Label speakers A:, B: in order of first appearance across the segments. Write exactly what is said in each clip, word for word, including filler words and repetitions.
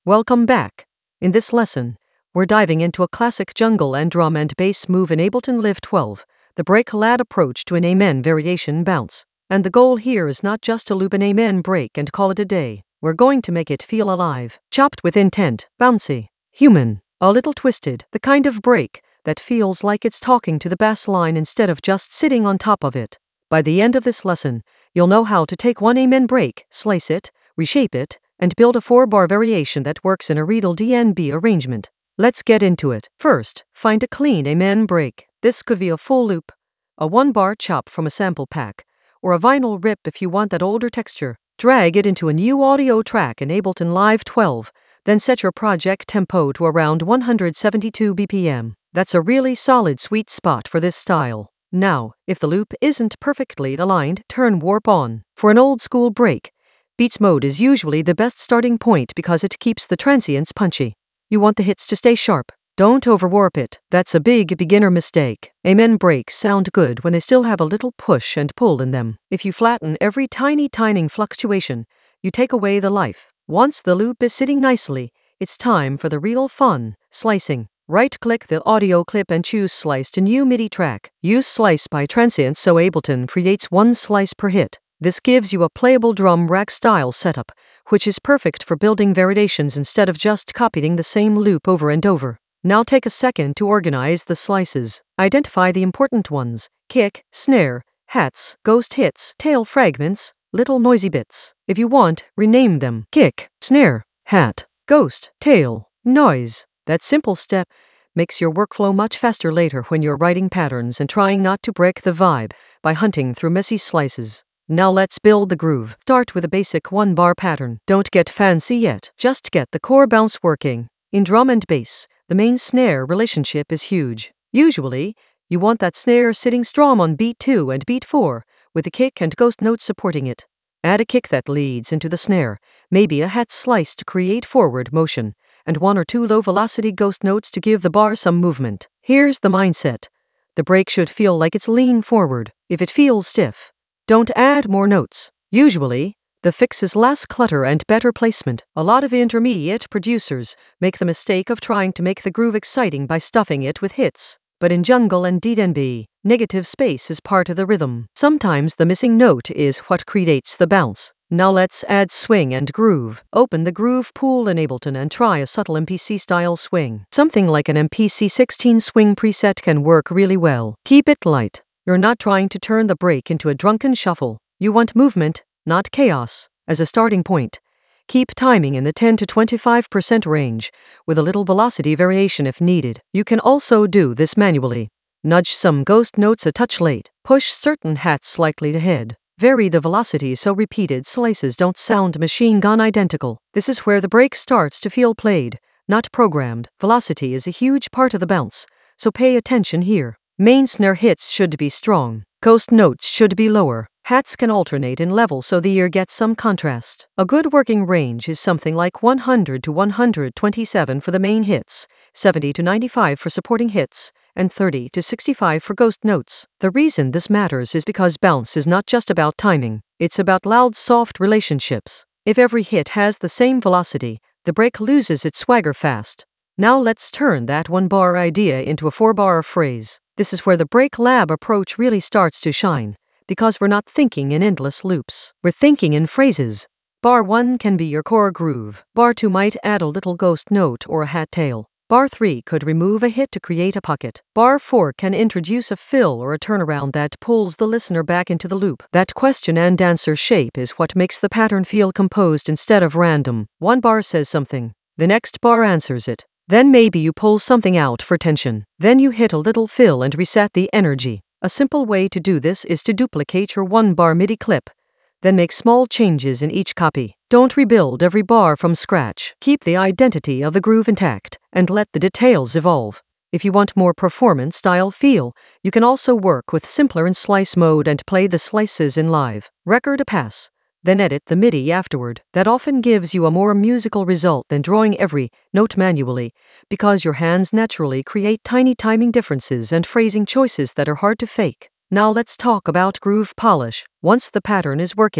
A: Welcome back. In this lesson, we're diving into a classic jungle and drum and bass move in Ableton Live twelve, the break lad approach to an amen variation bounce. And the goal here is not just to loop an amen break and call it a day. We're going to make it feel alive, chopped with intent, bouncy, human, a little twisted, the kind of break that feels like it's talking to the bass line instead of just sitting on top of it. By the end of this lesson, you'll know how to take one amen break, slice it, reshape it, and build a four-bar variation that works in a Riedel D N B arrangement. Let's get into it. First, find a clean amen break. This could be a full loop, a one-bar chop from a sample pack, or a vinyl rip if you want that older texture. Drag it into a new audio track in Ableton Live twelve, then set your project tempo to around one hundred seventy-two B P M. That's a really solid sweet spot for this style. Now, if the loop isn't perfectly aligned, turn warp on. For an old-school break, Beats mode is usually the best starting point because it keeps the transients punchy. You want the hits to stay sharp. Don't overwarp it. That's a big beginner mistake. Amen breaks sound good when they still have a little push and pull in them. If you flatten every tiny tiny fluctuation, you take away the life. Once the loop is sitting nicely, it's time for the real fun, slicing. Right-click the audio clip and choose Slice to new MIDI track. Use Slice by Transient so Ableton creates one slice per hit. This gives you a playable drum rack style setup, which is perfect for building variations instead of just copying the same loop over and over. Now take a second to organize the slices. Identify the important ones: kick, snare, hats, ghost hits, tail fragments, little noisy bits. If you want, rename them: kick, snare, hat, ghost, tail, noise. That simple step makes your workflow much faster later when you're writing patterns and trying not to break the vibe by hunting through messy slices. Now let's build the groove. Start with a basic one-bar pattern. Don't get fancy yet. Just get the core bounce working. In drum and bass, the main snare relationship is huge. Usually, you want that snare sitting strong on beat two and beat four, with the kick and ghost notes supporting it. Add a kick that leads into the snare, maybe a hat slice to create forward motion, and one or two low-velocity ghost notes to give the bar some movement. Here's the mindset. The break should feel like it's leaning forward. If it feels stiff, don't add more notes. Usually, the fix is less clutter and better placement. A lot of intermediate producers make the mistake of trying to make the groove exciting by stuffing it with hits. But in jungle and D N B, negative space is part of the rhythm. Sometimes the missing note is what creates the bounce. Now let's add swing and groove. Open the groove pool in Ableton and try a subtle M P C-style swing. Something like an M P C sixteen swing preset can work really well. Keep it light. You're not trying to turn the break into a drunken shuffle. You want movement, not chaos. As a starting point, keep timing in the ten to twenty-five percent range, with a little velocity variation if needed. You can also do this manually. Nudge some ghost notes a touch late. Push certain hats slightly ahead. Vary the velocity so repeated slices don't sound machine gun identical. This is where the break starts to feel played, not programmed. Velocity is a huge part of the bounce, so pay attention here. Main snare hits should be strong. Ghost notes should be lower. Hats can alternate in level so the ear gets some contrast. A good working range is something like one hundred to one hundred twenty-seven for the main hits, seventy to ninety-five for supporting hits, and thirty to sixty-five for ghost notes. The reason this matters is because bounce is not just about timing, it's about loud, soft relationships. If every hit has the same velocity, the break loses its swagger fast. Now let's turn that one-bar idea into a four-bar phrase. This is where the break lab approach really starts to shine, because we're not thinking in endless loops. We're thinking in phrases. Bar one can be your core groove. Bar two might add a little ghost note or a hat tail. Bar three could remove a hit to create a pocket. Bar four can introduce a fill or a turnaround that pulls the listener back into the loop. That question and answer shape is what makes the pattern feel composed instead of random. One bar says something. The next bar answers it. Then maybe you pull something out for tension. Then you hit a little fill and reset the energy. A simple way to do this is to duplicate your one-bar MIDI clip, then make small changes in each copy. Don't rebuild every bar from scratch. Keep the identity of the groove intact, and let the details evolve. If you want more performance-style feel, you can also work with simpler in slice mode and play the slices in live. Record a pass, then edit the MIDI afterward. That often gives you a more musical result than drawing every note manually, because your hands naturally create tiny timing differences and phrasing choices that are hard to fake. Now let's talk about groove polish. Once the pattern is working,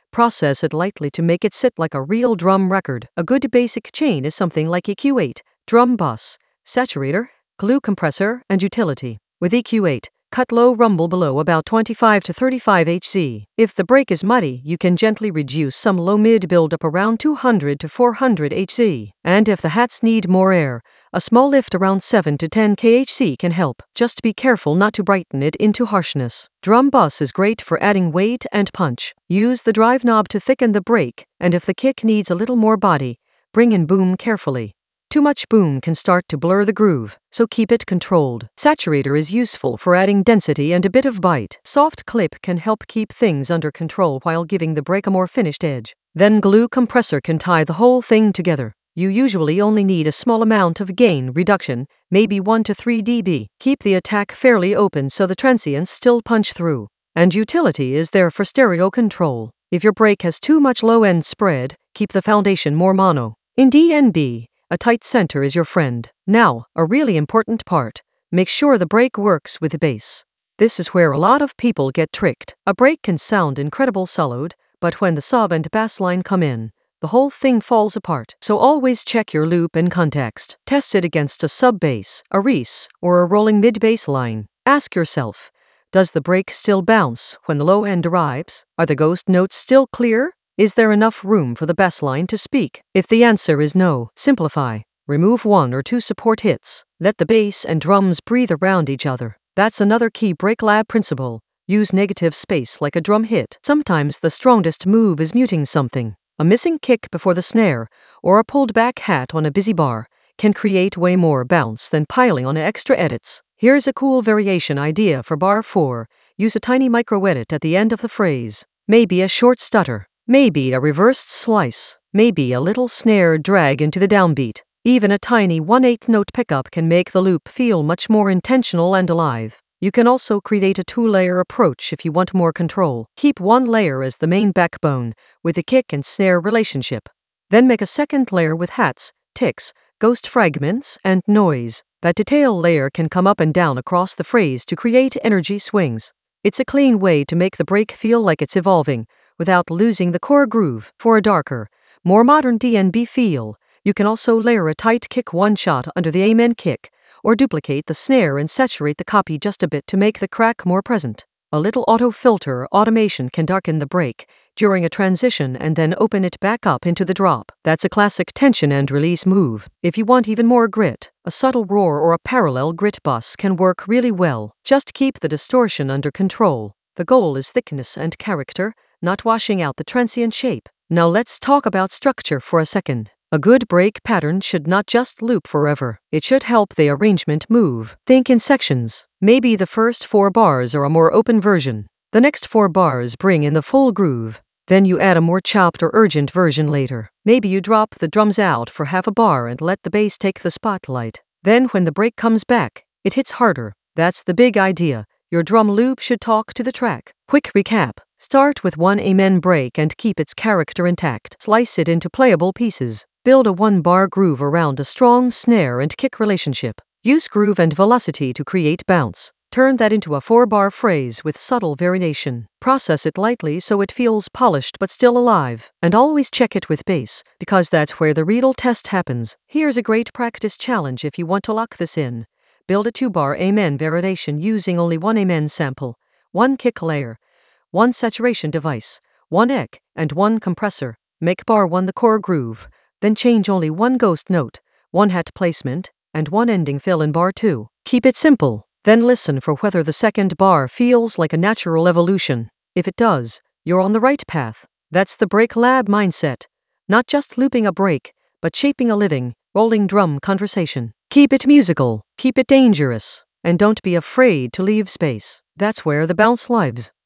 A: Process it lightly to make it sit like a real drum record. A good basic chain is something like E Q eight, drum bus, saturator, glue compressor, and utility. With E Q eight, cut low rumble below about twenty-five to thirty-five hertz. If the break is muddy, you can gently reduce some low-mid build-up around two hundred to four hundred hertz. And if the hats need more air, a small lift around seven to ten kilohertz can help. Just be careful not to brighten it into harshness. Drum bus is great for adding weight and punch. Use the drive knob to thicken the break, and if the kick needs a little more body, bring in boom carefully. Too much boom can start to blur the groove, so keep it controlled. Saturator is useful for adding density and a bit of bite. Soft clip can help keep things under control while giving the break a more finished edge. Then glue compressor can tie the whole thing together. You usually only need a small amount of gain reduction, maybe one to three decibels. Keep the attack fairly open so the transients still punch through. And utility is there for stereo control. If your break has too much low-end spread, keep the foundation more mono. In D N B, a tight center is your friend. Now, a really important part. Make sure the break works with the bass. This is where a lot of people get tricked. A break can sound incredible soloed, but when the sub and bass line come in, the whole thing falls apart. So always check your loop in context. Test it against a sub bass, a res, or a rolling mid bass line. Ask yourself, does the break still bounce when the low end arrives? Are the ghost notes still clear? Is there enough room for the bass line to speak? If the answer is no, simplify. Remove one or two support hits. Let the bass and drums breathe around each other. That's another key break lab principle. Use negative space like a drum hit. Sometimes the strongest move is muting something. A missing kick before the snare, or a pulled back hat on a busy bar, can create way more bounce than piling on extra edits. Here's a cool variation idea for bar four. Use a tiny micro edit at the end of the phrase. Maybe a short stutter. Maybe a reversed slice, maybe a little snare drag into the downbeat. Even a tiny one eighth note pickup can make the loop feel much more intentional and alive. You can also create a two-layer approach if you want more control. Keep one layer as the main backbone, with the kick and snare relationship. Then make a second layer with hats, ticks, ghost fragments, and noise. That detail layer can come up and down across the phrase to create energy swings. It's a clean way to make the break feel like it's evolving, without losing the core groove. For a darker, more modern D N B feel, you can also layer a tight kick one-shot under the amen kick, or duplicate the snare and saturate the copy just a bit to make the crack more present. A little auto filter automation can darken the break during a transition and then open it back up into the drop. That's a classic tension and release move. If you want even more grit, a subtle roar or a parallel grit bus can work really well. Just keep the distortion under control. The goal is thickness and character, not washing out the transient shape. Now let's talk about structure for a second. A good break pattern should not just loop forever. It should help the arrangement move. Think in sections. Maybe the first four bars are a more open version. The next four bars bring in the full groove. Then you add a more chopped or urgent version later. Maybe you drop the drums out for half a bar and let the bass take the spotlight. Then when the break comes back, it hits harder. That's the big idea. Your drum loop should talk to the track. Quick recap. Start with one amen break and keep its character intact. Slice it into playable pieces. Build a one-bar groove around a strong snare and kick relationship. Use groove and velocity to create bounce. Turn that into a four-bar phrase with subtle variation. Process it lightly so it feels polished but still alive. And always check it with bass, because that's where the real test happens. Here's a great practice challenge if you want to lock this in. Build a two-bar amen variation using only one amen sample, one kick layer, one saturation device, one E Q, and one compressor. Make bar one the core groove. Then change only one ghost note, one hat placement, and one ending fill in bar two. Keep it simple. Then listen for whether the second bar feels like a natural evolution. If it does, you're on the right path. That's the Break Lab mindset. Not just looping a break, but shaping a living, rolling drum conversation. Keep it musical, keep it dangerous, and don't be afraid to leave space. That's where the bounce lives.